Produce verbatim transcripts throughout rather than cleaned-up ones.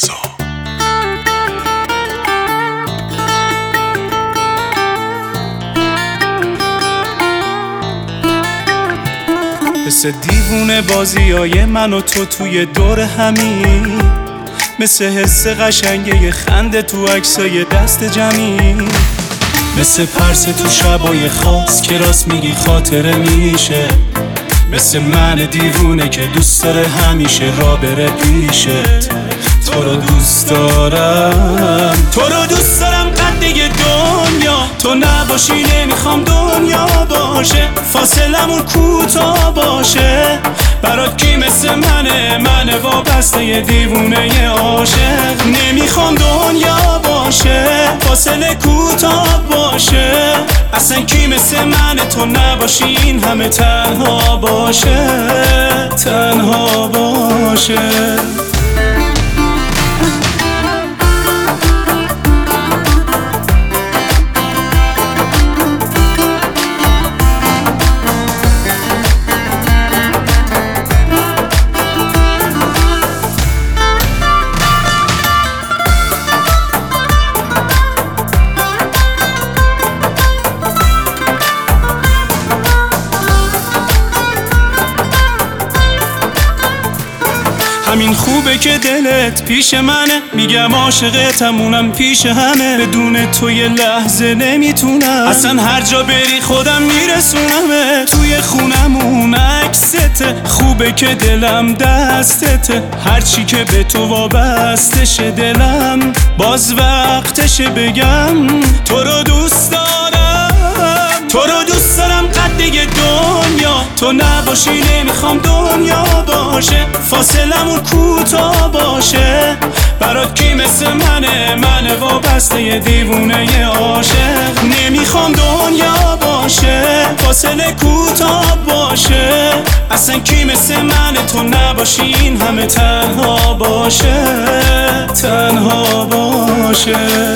مرزا. مثل دیوونه بازیای من و تو توی دور همی، مثل حس قشنگه خنده تو عکسای دست جمعی، مثل پرس تو شبای خاص که راست میگی خاطره میشه، مثل من دیوونه که دوست داره همیشه را بره پیشت. تو رو دوست دارم، تو رو دوست دارم قد دنیا، تو نباشی نمیخوام دنیا باشه، فاصلمون کوتاه باشه. برات کی مثل منه، من وابسته یه دیوونه عاشق. نمیخوام دنیا باشه، فاصله کوتاه باشه. اصلا کی مثل منه، تو نباشی این همه تنها باشه، تنها باشه. همین خوبه که دلت پیش منه، میگم عاشقتم اونم پیش همه. بدون تو یه لحظه نمیتونم، اصلا هر جا بری خودم میرسونمه. توی خونمون عکسته، خوبه که دلم دستته. هرچی که به تو وابستشه دلم، باز وقتشه بگم تو رو دوست دارم، تو رو دوست دارم قد دنیا. تو نباشی نمیخوام دنیا باشه، فاصلمون کوتاه باشه. برات کی مثل منه، من وابسته یه دیوونه عاشق. نمیخوام دنیا باشه، فاصله کوتاه باشه. اصلا کی مثل منه، تو نباشی این همه تنها باشه، تنها باشه.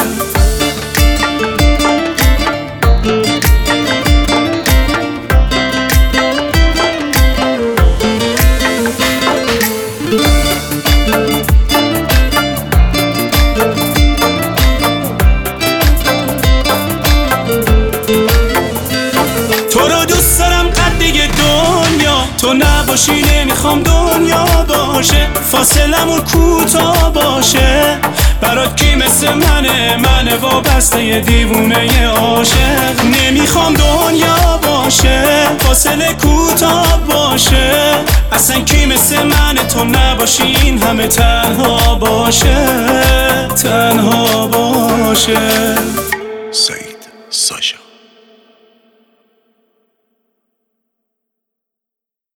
تو رو دوست دارم قد دنیا، تو نباشی نمیخوام دنیا باشه، فاصلمون کوتاه باشه. برات کی مثل منه، من وابسته یه دیوونه عاشق. نمیخوام دنیا باشه، فاصله کوتاه باشه. اصلا کی مثل منه، تو نباشی این همه تنها باشه، تنها باشه.